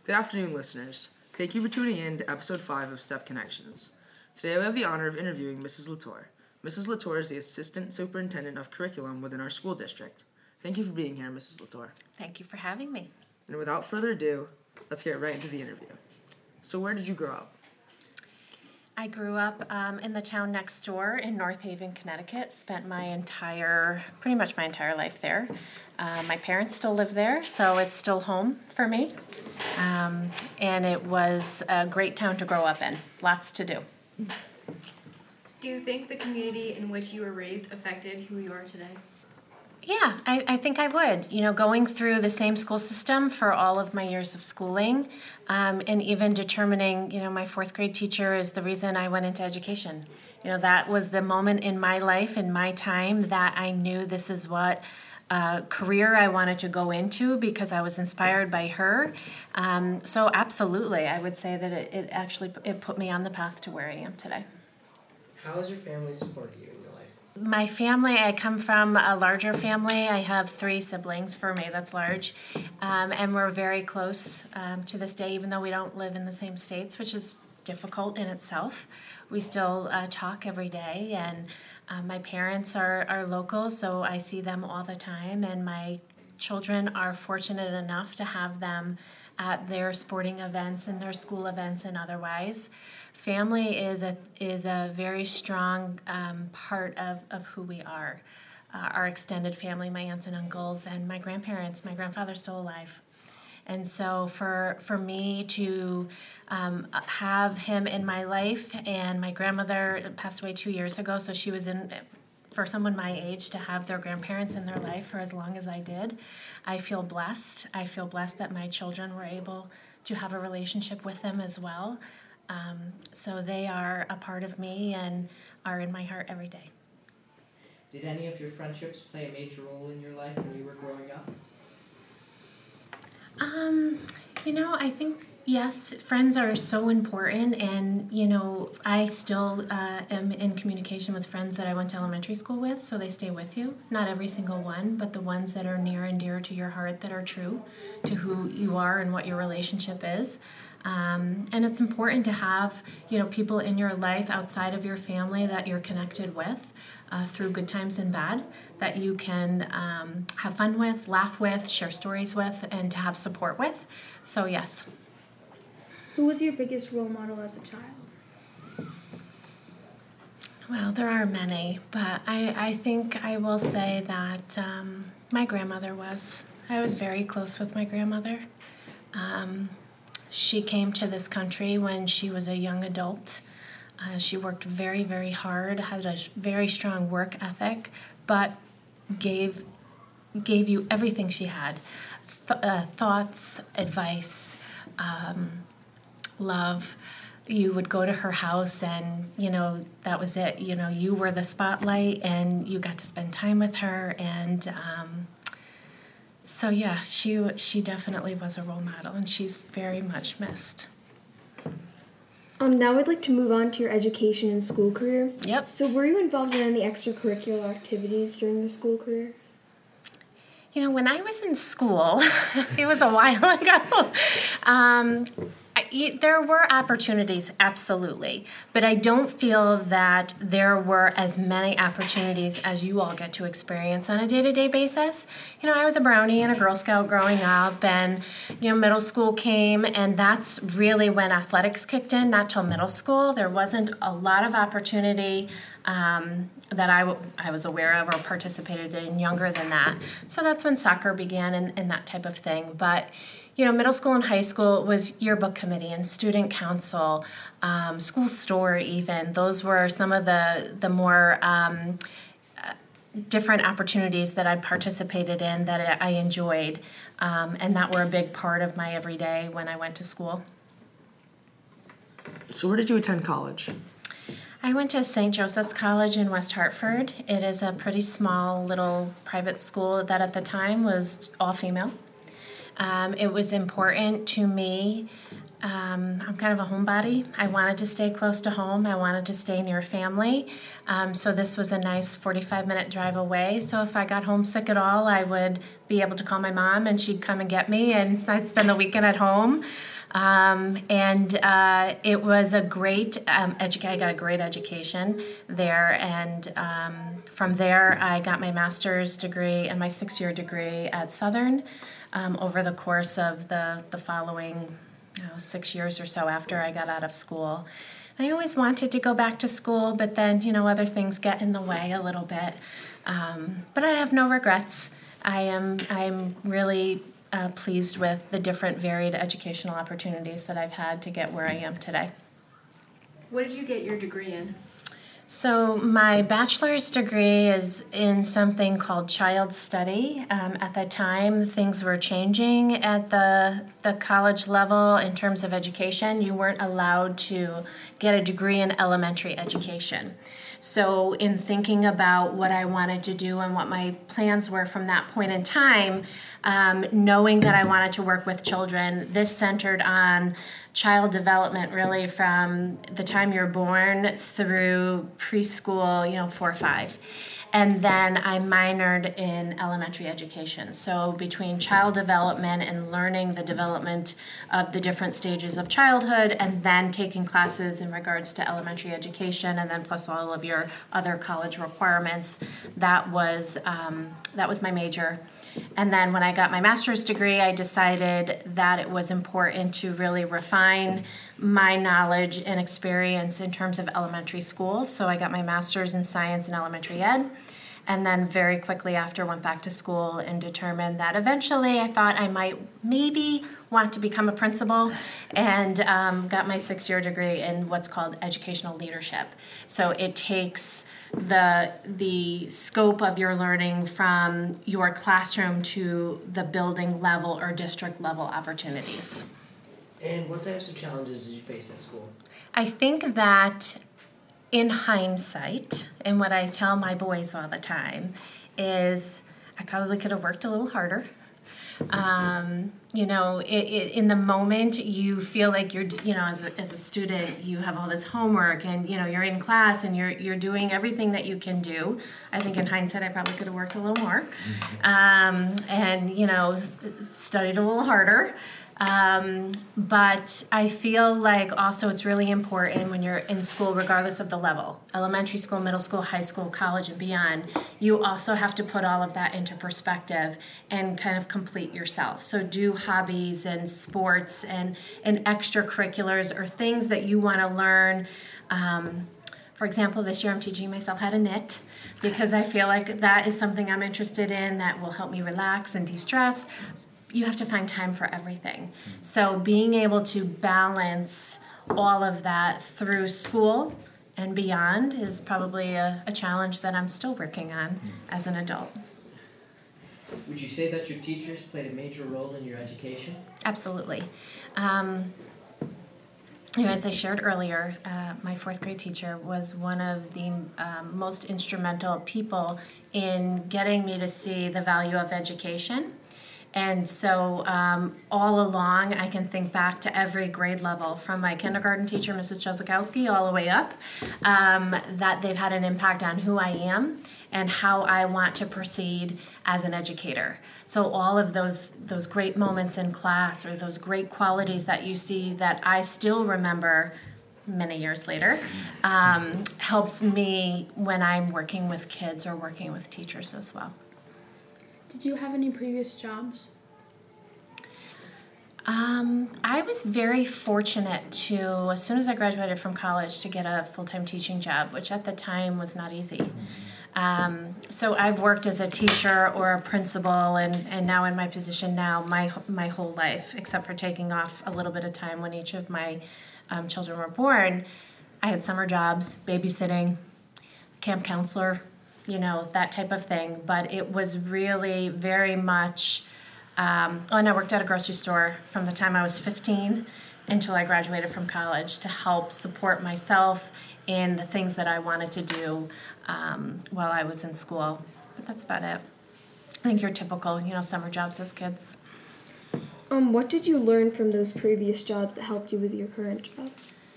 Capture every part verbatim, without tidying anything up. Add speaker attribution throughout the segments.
Speaker 1: Good afternoon, listeners. Thank you for tuning in to episode five of Step Connections. Today we have the honor of interviewing Missus Latour. Missus Latour is the Assistant Superintendent of Curriculum within our school district. Thank you for being here, Missus Latour.
Speaker 2: Thank you for having me.
Speaker 1: And without further ado, let's get right into the interview. So where did you grow up?
Speaker 2: I grew up um, in the town next door in North Haven, Connecticut. Spent my entire, pretty much my entire life there. Uh, my parents still live there, so it's still home for me. Um, and it was a great town to grow up in. Lots to do.
Speaker 3: Do you think the community in which you were raised affected who you are today?
Speaker 2: Yeah, I, I think I would. You know, going through the same school system for all of my years of schooling, um, and even determining, you know, my fourth grade teacher is the reason I went into education. You know, that was the moment in my life, in my time, that I knew this is what uh, career I wanted to go into because I was inspired by her. Um, so absolutely, I would say that it, it actually it put me on the path to where I am today.
Speaker 4: How has your family supported you in your life?
Speaker 2: My family, I come from a larger family. I have three siblings. For me, that's large. Um, and we're very close um, to this day, even though we don't live in the same states, which is difficult in itself. We still uh, talk every day, and uh, my parents are, are local, so I see them all the time, and my children are fortunate enough to have them at their sporting events and their school events and otherwise. Family is a is a very strong um, part of, of who we are. Uh, our extended family, my aunts and uncles, and my grandparents. My grandfather's still alive. And so for for me to um, have him in my life, and my grandmother passed away two years ago, so she was in, for someone my age to have their grandparents in their life for as long as I did, I feel blessed. I feel blessed that my children were able to have a relationship with them as well. Um, so they are a part of me and are in my heart every day.
Speaker 4: Did any of your friendships play a major role in your life when you were growing up?
Speaker 2: Um, you know, I think, yes, friends are so important, and, you know, I still uh, am in communication with friends that I went to elementary school with, so they stay with you. Not every single one, but the ones that are near and dear to your heart, that are true to who you are and what your relationship is. Um, and it's important to have, you know, people in your life outside of your family that you're connected with uh, through good times and bad, that you can um, have fun with, laugh with, share stories with, and to have support with. So, yes.
Speaker 5: Who was your biggest role model as a child?
Speaker 2: Well, there are many, but I, I think I will say that um, my grandmother was. I was very close with my grandmother. Um, She came to this country when she was a young adult. Uh, she worked very, very hard, had a very strong work ethic, but gave gave you everything she had. Th- uh, thoughts, advice, um, love. You would go to her house and, you know, that was it. You know, you were the spotlight and you got to spend time with her, and um, So yeah, she she definitely was a role model, and she's very much missed.
Speaker 5: Um, now I'd like to move on to your education and school career.
Speaker 2: Yep.
Speaker 5: So were you involved in any extracurricular activities during your school career?
Speaker 2: You know, when I was in school, it was a while ago, um, I, there were opportunities, absolutely. But I don't feel that there were as many opportunities as you all get to experience on a day-to-day basis. You know, I was a Brownie and a Girl Scout growing up, and, you know, middle school came, and that's really when athletics kicked in, not till middle school. There wasn't a lot of opportunity Um, that I, w- I was aware of or participated in younger than that. So that's when soccer began and, and that type of thing. But, you know, middle school and high school was yearbook committee and student council, um, school store even. Those were some of the, the more um, uh, different opportunities that I participated in that I enjoyed, um, and that were a big part of my everyday when I went to school.
Speaker 1: So where did you attend college?
Speaker 2: I went to Saint Joseph's College in West Hartford. It is a pretty small little private school that at the time was all female. Um, it was important to me. Um, I'm kind of a homebody. I wanted to stay close to home. I wanted to stay near family. Um, so this was a nice forty-five minute drive away. So if I got homesick at all, I would be able to call my mom and she'd come and get me, and I'd spend the weekend at home. Um, and uh, it was a great um, education. I got a great education there, and um, from there I got my master's degree and my six-year degree at Southern um, over the course of the, the following you know, six years or so after I got out of school. I always wanted to go back to school, but then, you know, other things get in the way a little bit. Um, but I have no regrets. I am I'm really uh, pleased with the different varied educational opportunities that I've had to get where I am today.
Speaker 3: What did you get your degree in?
Speaker 2: So my bachelor's degree is in something called child study. Um, at the time, things were changing at the the college level in terms of education. You weren't allowed to get a degree in elementary education. So in thinking about what I wanted to do and what my plans were from that point in time, um, knowing that I wanted to work with children, this centered on child development really from the time you're born through preschool, you know, four or five. And then I minored in elementary education. So between child development and learning the development of the different stages of childhood, and then taking classes in regards to elementary education, and then plus all of your other college requirements, that was um, that was my major. And then when I got my master's degree, I decided that it was important to really refine my knowledge and experience in terms of elementary schools. So I got my master's in science and elementary ed, and then very quickly after went back to school and determined that eventually I thought I might maybe want to become a principal, and um, got my six-year degree in what's called educational leadership. So it takes the the scope of your learning from your classroom to the building level or district level opportunities.
Speaker 4: And what types of challenges did you face at school?
Speaker 2: I think that in hindsight, and what I tell my boys all the time, is I probably could have worked a little harder. Um, you know, it, it, in the moment, you feel like you're, you know, as a, as a student, you have all this homework, and you know, you're in class, and you're you're doing everything that you can do. I think in hindsight, I probably could have worked a little more, um, and you know, studied a little harder. Um, but I feel like also it's really important when you're in school, regardless of the level, elementary school, middle school, high school, college, and beyond, you also have to put all of that into perspective and kind of complete yourself. So do hobbies and sports and, and extracurriculars or things that you want to learn. Um, for example, this year I'm teaching myself how to knit because I feel like that is something I'm interested in that will help me relax and de-stress. You have to find time for everything. So being able to balance all of that through school and beyond is probably a, a challenge that I'm still working on as an adult.
Speaker 4: Would you say that your teachers played a major role in your education?
Speaker 2: Absolutely. Um, you know, as I shared earlier, uh, my fourth grade teacher was one of the um, most instrumental people in getting me to see the value of education. And so um, all along, I can think back to every grade level, from my kindergarten teacher, Missus Chezikowski, all the way up, um, that they've had an impact on who I am and how I want to proceed as an educator. So all of those those great moments in class, or those great qualities that you see that I still remember many years later, um, helps me when I'm working with kids or working with teachers as well.
Speaker 6: Did you have any previous jobs?
Speaker 2: Um, I was very fortunate to, as soon as I graduated from college, to get a full-time teaching job, which at the time was not easy. Um, so I've worked as a teacher or a principal, and, and now in my position now, my my whole life, except for taking off a little bit of time when each of my um, children were born. I had summer jobs, babysitting, camp counselor, you know, that type of thing. But it was really very much, um, oh, and I worked at a grocery store from the time I was fifteen until I graduated from college to help support myself in the things that I wanted to do um, while I was in school. But that's about it. I think your typical, you know, summer jobs as kids.
Speaker 5: Um, what did you learn from those previous jobs that helped you with your current job?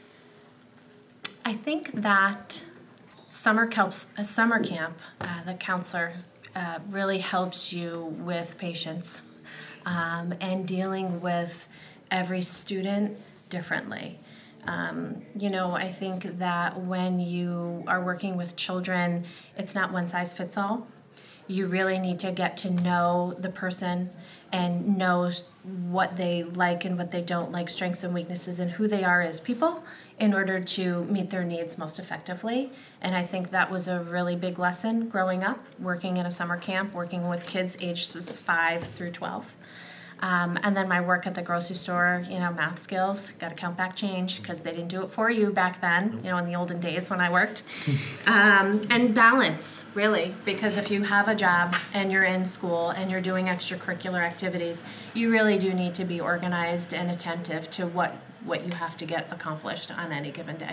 Speaker 2: I think that Summer camp, a summer camp, uh, the counselor uh, really helps you with patience um, and dealing with every student differently. Um, you know, I think that when you are working with children, it's not one size fits all. You really need to get to know the person and know what they like and what they don't like, strengths and weaknesses, and who they are as people in order to meet their needs most effectively. And I think that was a really big lesson growing up, working in a summer camp, working with kids ages five through twelve. Um, and then my work at the grocery store, you know, math skills, got to count back change because they didn't do it for you back then, you know, in the olden days when I worked. Um, and balance, really, because if you have a job and you're in school and you're doing extracurricular activities, you really do need to be organized and attentive to what, what you have to get accomplished on any given day.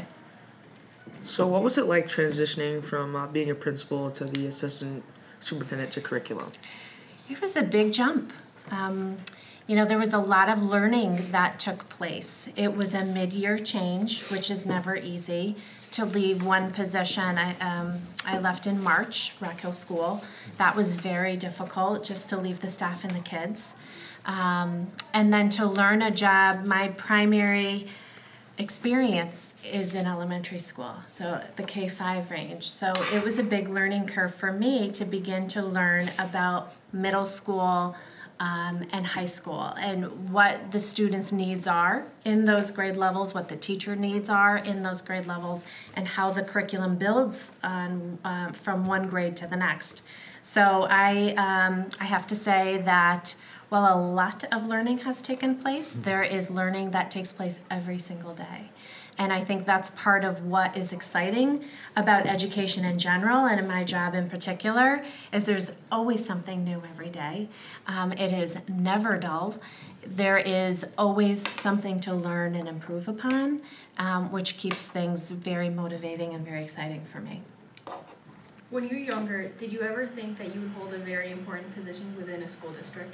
Speaker 1: So what was it like transitioning from uh, being a principal to the assistant superintendent to curriculum?
Speaker 2: It was a big jump. Um, you know, there was a lot of learning that took place. It was a mid-year change, which is never easy. To leave one position, I, um, I left in March, Rock Hill School. That was very difficult, just to leave the staff and the kids. Um, and then to learn a job, my primary experience is in elementary school, so the K five range. So it was a big learning curve for me to begin to learn about middle school um, and high school and what the students' needs are in those grade levels, what the teacher needs are in those grade levels, and how the curriculum builds on, uh, from one grade to the next. So I, um, I have to say that while a lot of learning has taken place, there is learning that takes place every single day. And I think that's part of what is exciting about education in general and in my job in particular, is there's always something new every day. Um, it is never dull. There is always something to learn and improve upon, um, which keeps things very motivating and very exciting for me.
Speaker 3: When you were younger, did you ever think that you would hold a very important position within a school district?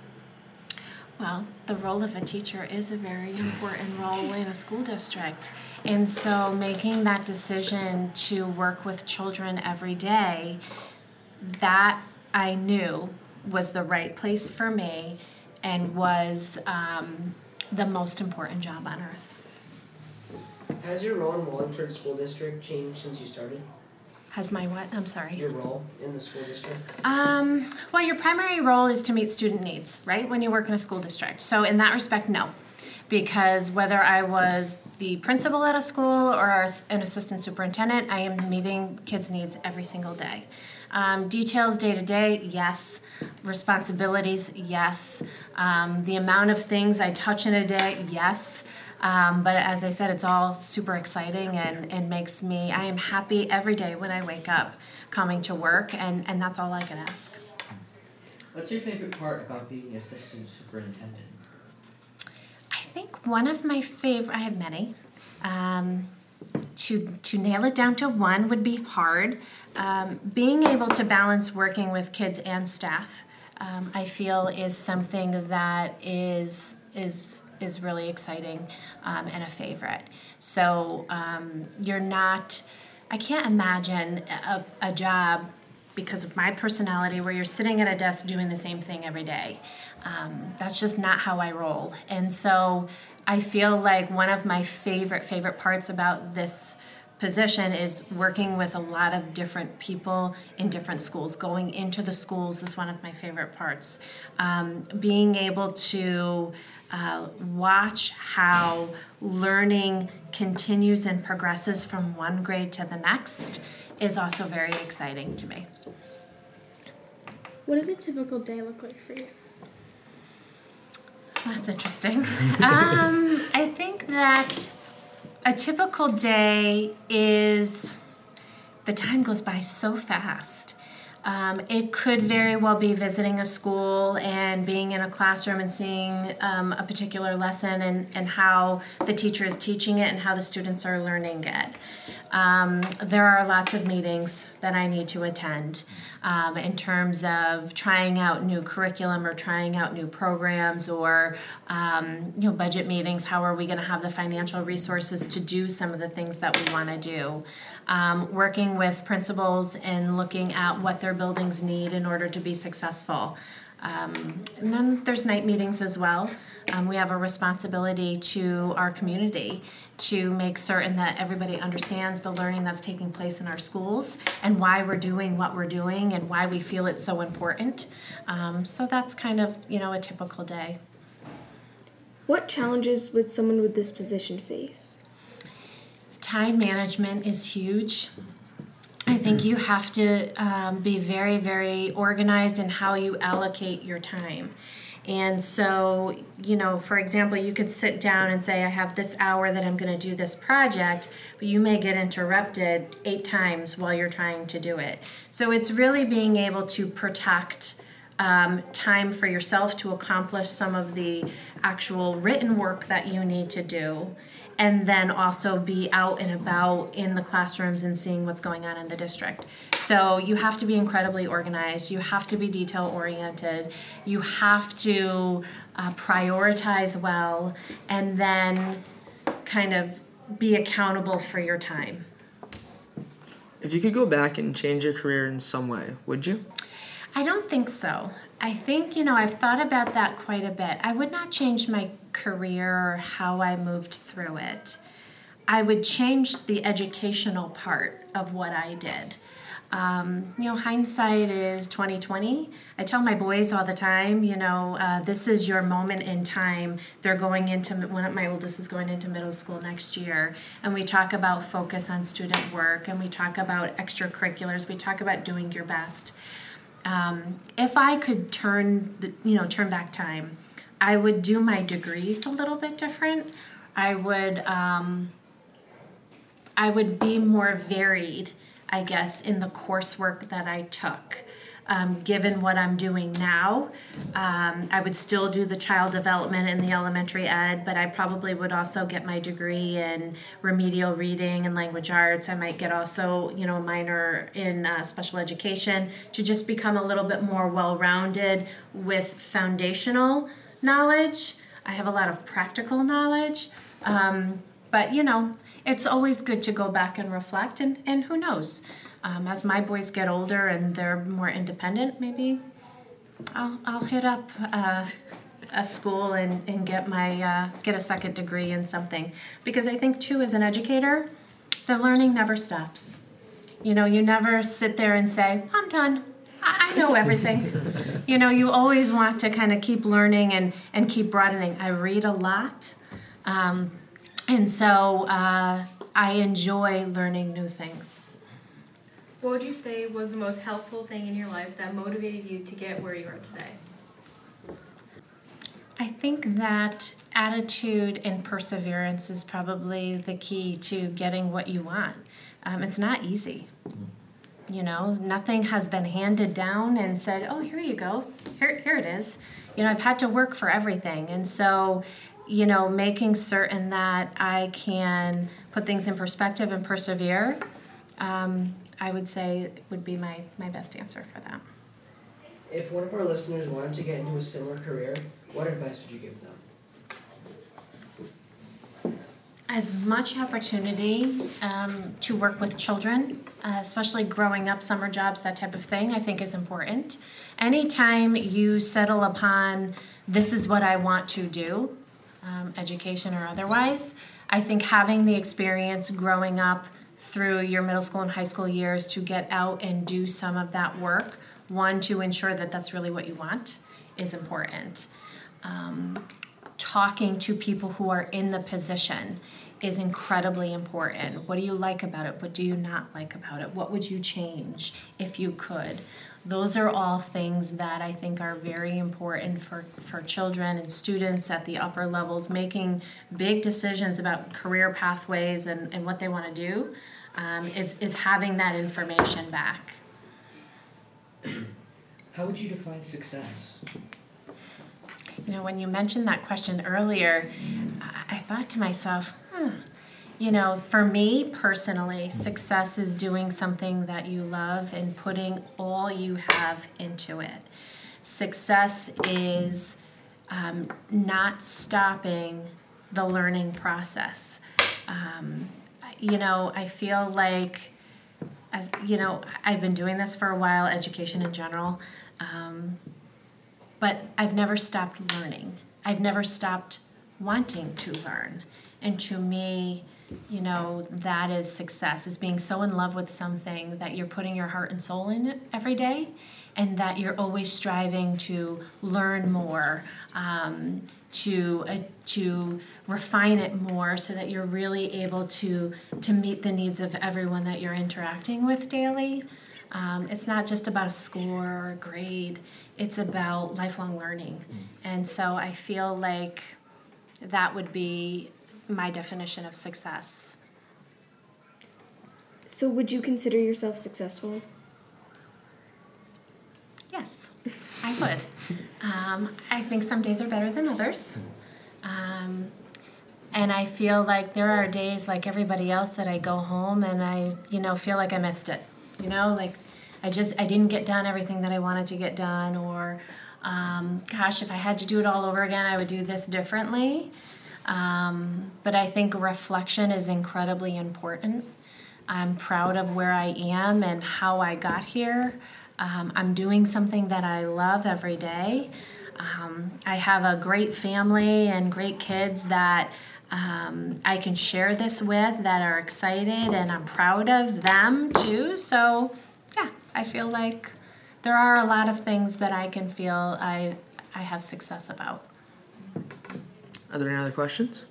Speaker 2: Well, the role of a teacher is a very important role in a school district. And so making that decision to work with children every day, that I knew was the right place for me and was um, the most important job on earth.
Speaker 4: Has your role in Wallingford School District changed since you started?
Speaker 2: Has my what? I'm sorry.
Speaker 4: Your role in the school district?
Speaker 2: Um, well, your primary role is to meet student needs, right, when you work in a school district. So in that respect, no. Because whether I was the principal at a school or an assistant superintendent, I am meeting kids' needs every single day. Um, details day to day, yes. Responsibilities, yes. Um, the amount of things I touch in a day, yes. Um, but as I said, it's all super exciting and, and makes me, I am happy every day when I wake up coming to work, and, and that's all I can ask.
Speaker 4: What's your favorite part about being assistant superintendent?
Speaker 2: I think one of my favorite, I have many. Um, to, to nail it down to one would be hard. Um, being able to balance working with kids and staff, um, I feel is something that is, is is really exciting um, and a favorite. So um, you're not, I can't imagine a, a job because of my personality where you're sitting at a desk doing the same thing every day. Um, that's just not how I roll. And so I feel like one of my favorite, favorite parts about this position is working with a lot of different people in different schools. Going into the schools is one of my favorite parts. Um, being able to uh, watch how learning continues and progresses from one grade to the next is also very exciting to me.
Speaker 6: What does a typical day look like for you?
Speaker 2: That's interesting. um, I think that a typical day is, the time goes by so fast. Um, it could very well be visiting a school and being in a classroom and seeing um, a particular lesson and, and how the teacher is teaching it and how the students are learning it. Um, there are lots of meetings that I need to attend um, in terms of trying out new curriculum or trying out new programs or um, you know, budget meetings. How are we going to have the financial resources to do some of the things that we want to do? Um, working with principals and looking at what their buildings need in order to be successful. Um, and then there's night meetings as well. Um, we have a responsibility to our community to make certain that everybody understands the learning that's taking place in our schools and why we're doing what we're doing and why we feel it's so important. Um, so that's kind of, you know, a typical day.
Speaker 5: What challenges would someone with this position face?
Speaker 2: Time management is huge. I think you have to um, be very, very organized in how you allocate your time. And so, you know, for example, you could sit down and say, I have this hour that I'm going to do this project, but you may get interrupted eight times while you're trying to do it. So it's really being able to protect um, time for yourself to accomplish some of the actual written work that you need to do, and then also be out and about in the classrooms and seeing what's going on in the district. So you have to be incredibly organized, you have to be detail oriented, you have to uh, prioritize well, and then kind of be accountable for your time.
Speaker 1: If you could go back and change your career in some way, would you?
Speaker 2: I don't think so. I think, you know, I've thought about that quite a bit. I would not change my career or how I moved through it. I would change the educational part of what I did. Um, you know, hindsight is twenty twenty. I tell my boys all the time, you know, uh, this is your moment in time. They're going into, one of my oldest is going into middle school next year, and we talk about focus on student work, and we talk about extracurriculars, we talk about doing your best. Um, if I could turn, the, you know, turn back time, I would do my degrees a little bit different. I would, um, I would be more varied, I guess, in the coursework that I took. Um, given what I'm doing now, um, I would still do the child development in the elementary ed, but I probably would also get my degree in remedial reading and language arts. I might get also, you know, a minor in uh, special education to just become a little bit more well-rounded with foundational knowledge. I have a lot of practical knowledge, um, but, you know, it's always good to go back and reflect, and, and who knows? Um, as my boys get older and they're more independent, maybe I'll I'll hit up uh, a school and, and get my uh, get a second degree in something, because I think too, as an educator, the learning never stops. You know, you never sit there and say, I'm done. I, I know everything. You know, you always want to kind of keep learning and, and keep broadening. I read a lot, um, and so uh, I enjoy learning new things.
Speaker 3: What would you say was the most helpful thing in your life that motivated you to get where you are today?
Speaker 2: I think that attitude and perseverance is probably the key to getting what you want. Um, it's not easy. You know, nothing has been handed down and said, oh, here you go. Here, here it is. You know, I've had to work for everything. And so, you know, making certain that I can put things in perspective and persevere, um, I would say would be my, my best answer for that.
Speaker 7: If one of our listeners wanted to get into a similar career, what advice would you give them?
Speaker 2: As much opportunity um, to work with children, uh, especially growing up, summer jobs, that type of thing, I think is important. Anytime you settle upon, this is what I want to do, um, education or otherwise, I think having the experience growing up through your middle school and high school years to get out and do some of that work, one, to ensure that that's really what you want, is important. Um, talking to people who are in the position is incredibly important. What do you like about it? What do you not like about it? What would you change if you could? Those are all things that I think are very important for, for children and students at the upper levels, making big decisions about career pathways and, and what they want to do, um, is, is having that information back.
Speaker 4: How would you define success?
Speaker 2: You know, when you mentioned that question earlier, I, I thought to myself, hmm, you know, for me personally, success is doing something that you love and putting all you have into it. Success is um, not stopping the learning process. Um, you know, I feel like, as you know, I've been doing this for a while, education in general. Um, but I've never stopped learning. I've never stopped wanting to learn. And to me, you know, that is success, is being so in love with something that you're putting your heart and soul in it every day, and that you're always striving to learn more, um, to uh, to refine it more, so that you're really able to to meet the needs of everyone that you're interacting with daily. Um, it's not just about a score or a grade, it's about lifelong learning. And so I feel like that would be my definition of success.
Speaker 5: So, would you consider yourself successful?
Speaker 2: Yes, I would. Um, I think some days are better than others. Um, and I feel like there are days like everybody else that I go home and I, you know, feel like I missed it. You know, like I just, I didn't get done everything that I wanted to get done, or, um, gosh, if I had to do it all over again, I would do this differently. Um, but I think reflection is incredibly important. I'm proud of where I am and how I got here. Um, I'm doing something that I love every day. Um, I have a great family and great kids that um, I can share this with, that are excited, and I'm proud of them too. So, yeah, I feel like there are a lot of things that I can feel I I have success about.
Speaker 1: Are there any other questions?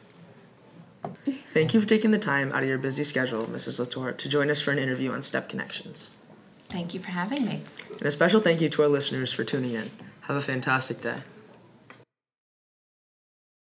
Speaker 1: Thank you for taking the time out of your busy schedule, Missus Latour, to join us for an interview on STEP Connections.
Speaker 2: Thank you for having me.
Speaker 1: And a special thank you to our listeners for tuning in. Have a fantastic day.